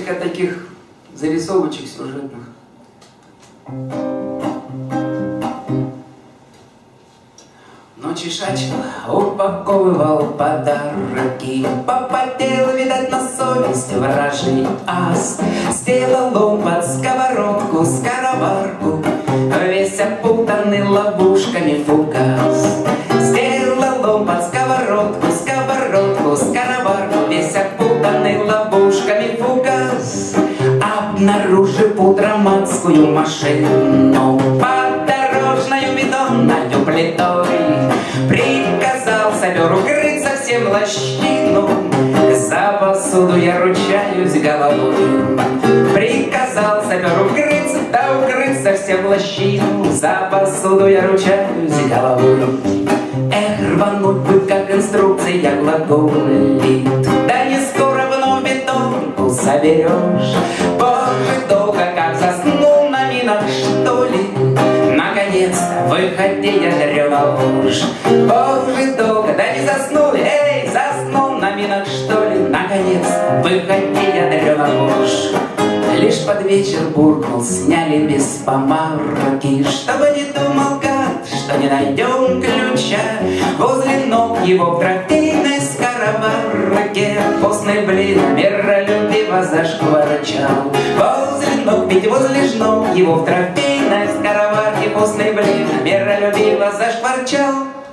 несколько таких зарисовочек сюжетных. Ночи шачил, упаковывал подарки, попотел, видать, на совесть вражий ас. Сделал он под сковородку скороварку, весь опутанный ловушками фугас. Сделал он под сковородку скороварку, весь опутанный ловушками фугас. Обнаружив утром адскую машину под дорожною бетонною плитой, приказал саперу крыть совсем лощину. За посуду я ручаюсь головой. Приказал саперу крыть, да укрыть совсем лощину. За посуду я ручаюсь головой. Эх, рвануть бы, как инструкция глаголит, да не скоро вновь бетонку соберешь. Боже, долго как заснул на минах, что ли? Наконец-то выходи, ядрёна ложь. Боже, долго, да не заснул, эй, заснул на минах, что ли? Наконец-то выходи, ядрёна ложь. Лишь под вечер буркнул, сняли без помарки, чтобы не думал гад, что не найдем ключа. Возле ног его в трофейной скороварке постный блин миролюбиво зашкварчал. Возле ног, ведь возле ног его в трофейной скороварке постный блин миролюбиво зашкварчал.